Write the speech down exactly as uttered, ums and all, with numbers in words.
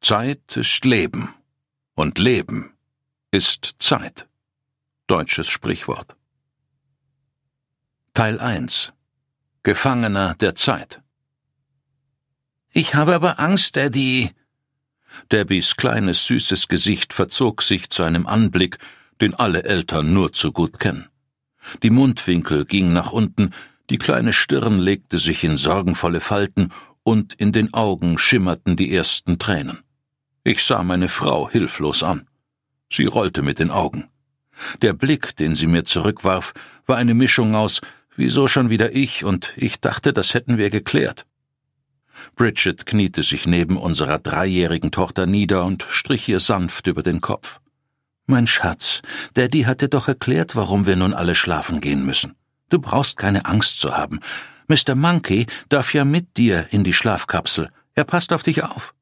Zeit ist Leben und Leben ist Zeit. Deutsches Sprichwort. Teil eins. Gefangener der Zeit. »Ich habe aber Angst, Daddy.« Debbys kleines, süßes Gesicht verzog sich zu einem Anblick, den alle Eltern nur zu gut kennen. Die Mundwinkel gingen nach unten, die kleine Stirn legte sich in sorgenvolle Falten und in den Augen schimmerten die ersten Tränen. Ich sah meine Frau hilflos an. Sie rollte mit den Augen. Der Blick, den sie mir zurückwarf, war eine Mischung aus »Wieso schon wieder ich?« und »Ich dachte, das hätten wir geklärt.« Bridget kniete sich neben unserer dreijährigen Tochter nieder und strich ihr sanft über den Kopf. »Mein Schatz, Daddy hat dir doch erklärt, warum wir nun alle schlafen gehen müssen. Du brauchst keine Angst zu haben. Mister Monkey darf ja mit dir in die Schlafkapsel. Er passt auf dich auf.«